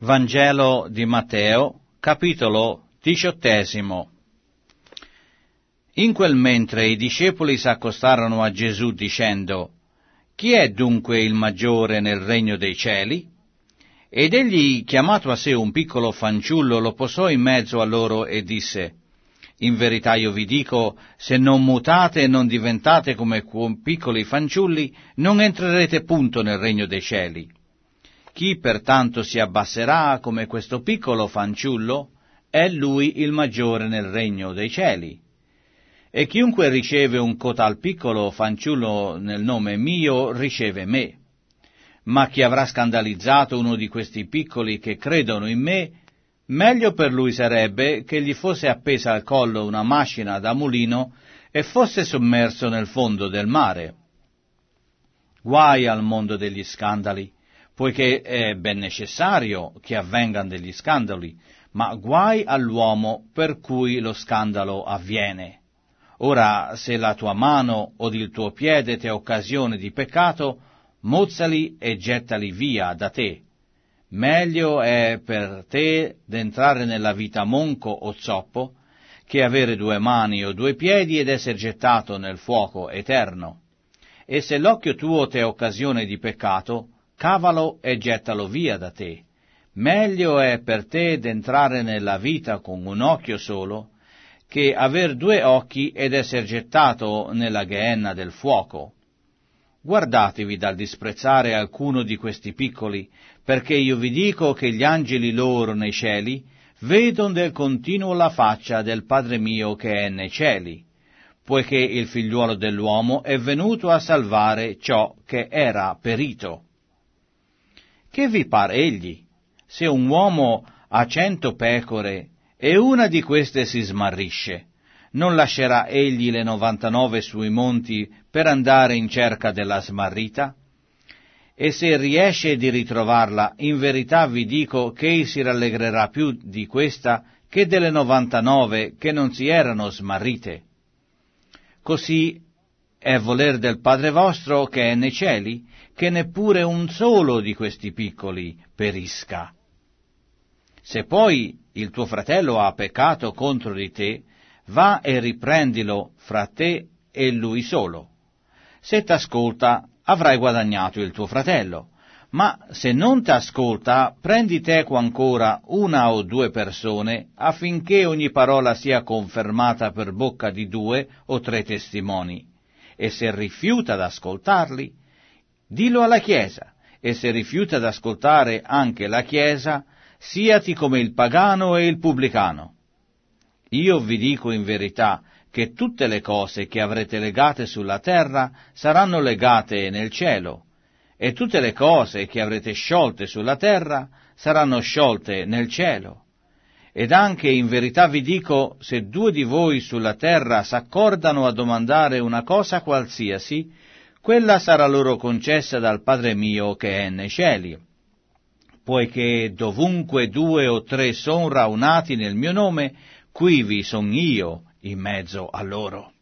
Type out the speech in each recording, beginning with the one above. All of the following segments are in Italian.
Vangelo di Matteo, capitolo 18. In quel mentre i discepoli s'accostarono a Gesù dicendo: «Chi è dunque il maggiore nel regno dei cieli?» Ed egli, chiamato a sé un piccolo fanciullo, lo posò in mezzo a loro e disse: «In verità io vi dico, se non mutate e non diventate come piccoli fanciulli, non entrerete punto nel regno dei cieli. Chi pertanto si abbasserà come questo piccolo fanciullo, è lui il maggiore nel regno dei cieli. E chiunque riceve un cotal piccolo fanciullo nel nome mio, riceve me. Ma chi avrà scandalizzato uno di questi piccoli che credono in me, meglio per lui sarebbe che gli fosse appesa al collo una macina da mulino e fosse sommerso nel fondo del mare. Guai al mondo degli scandali, poiché è ben necessario che avvengano degli scandali, ma guai all'uomo per cui lo scandalo avviene. Ora, se la tua mano o il tuo piede ti è occasione di peccato, mozzali e gettali via da te. Meglio è per te d'entrare nella vita monco o zoppo, che avere 2 mani o 2 piedi ed essere gettato nel fuoco eterno. E se l'occhio tuo ti è occasione di peccato, cavalo e gettalo via da te. Meglio è per te d'entrare nella vita con un occhio solo, che aver 2 occhi ed essere gettato nella ghenna del fuoco. Guardatevi dal disprezzare alcuno di questi piccoli, perché io vi dico che gli angeli loro nei cieli vedono del continuo la faccia del Padre mio che è nei cieli, poiché il figliuolo dell'uomo è venuto a salvare ciò che era perito. Che vi pare egli, se un uomo ha 100 pecore e una di queste si smarrisce, non lascerà egli le 99 sui monti per andare in cerca della smarrita? E se riesce di ritrovarla, in verità vi dico che egli si rallegrerà più di questa che delle 99 che non si erano smarrite. Così è voler del Padre vostro che è nei cieli, che neppure un solo di questi piccoli perisca. Se poi il tuo fratello ha peccato contro di te, va e riprendilo fra te e lui solo. Se t'ascolta, avrai guadagnato il tuo fratello, ma se non t'ascolta, prendi teco ancora 1 o 2 persone, affinché ogni parola sia confermata per bocca di 2 o 3 testimoni. E se rifiuta d'ascoltarli, dillo alla Chiesa, e se rifiuta d'ascoltare anche la Chiesa, siati come il pagano e il pubblicano. Io vi dico in verità che tutte le cose che avrete legate sulla terra saranno legate nel cielo, e tutte le cose che avrete sciolte sulla terra saranno sciolte nel cielo. Ed anche in verità vi dico, se 2 di voi sulla terra s'accordano a domandare una cosa qualsiasi, quella sarà loro concessa dal Padre mio che è nei cieli. Poiché dovunque 2 o 3 son raunati nel mio nome, quivi son io in mezzo a loro.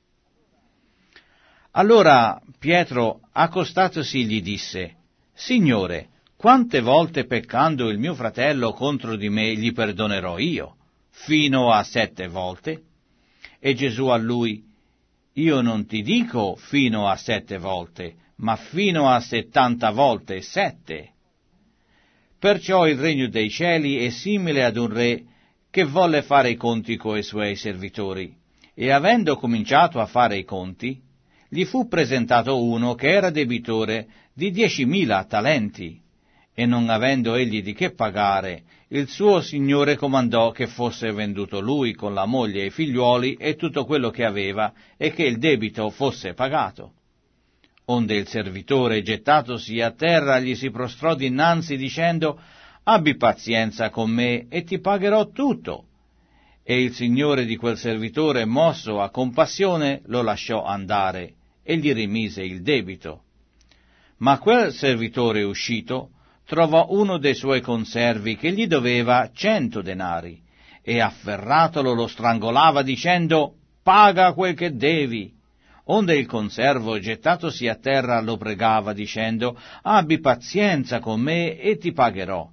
Allora Pietro, accostatosi, gli disse: Signore, quante volte peccando il mio fratello contro di me gli perdonerò io? Fino a 7 volte? E Gesù a lui: Io non ti dico fino a 7 volte, ma fino a 70 volte 7. Perciò il regno dei cieli è simile ad un re che volle fare i conti coi suoi servitori, e avendo cominciato a fare i conti, gli fu presentato uno che era debitore di 10.000 talenti, e non avendo egli di che pagare, il suo signore comandò che fosse venduto lui con la moglie e i figliuoli e tutto quello che aveva, e che il debito fosse pagato. Onde il servitore, gettatosi a terra, gli si prostrò dinanzi dicendo: Abbi pazienza con me e ti pagherò tutto. E il signore di quel servitore, mosso a compassione, lo lasciò andare e gli rimise il debito. Ma quel servitore uscito trovò uno dei suoi conservi che gli doveva 100 denari, e afferratolo lo strangolava dicendo: Paga quel che devi. Onde il conservo, gettatosi a terra, lo pregava dicendo: Abbi pazienza con me e ti pagherò.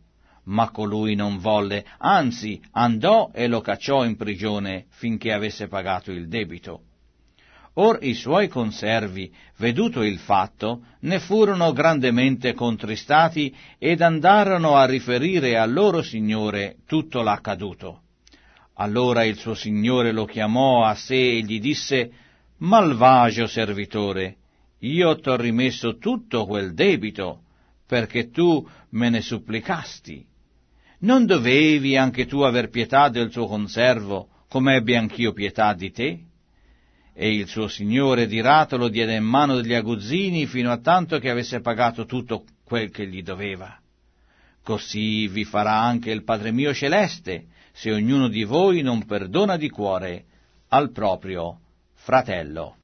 Ma colui non volle, anzi andò e lo cacciò in prigione finché avesse pagato il debito. Or i suoi conservi, veduto il fatto, ne furono grandemente contristati ed andarono a riferire al loro signore tutto l'accaduto. Allora il suo signore lo chiamò a sé e gli disse: «Malvagio servitore, io t'ho rimesso tutto quel debito, perché tu me ne supplicasti. Non dovevi anche tu aver pietà del tuo conservo, come ebbi anch'io pietà di te?» E il suo signore dirato lo diede in mano degli aguzzini fino a tanto che avesse pagato tutto quel che gli doveva. Così vi farà anche il Padre mio celeste, se ognuno di voi non perdona di cuore al proprio fratello.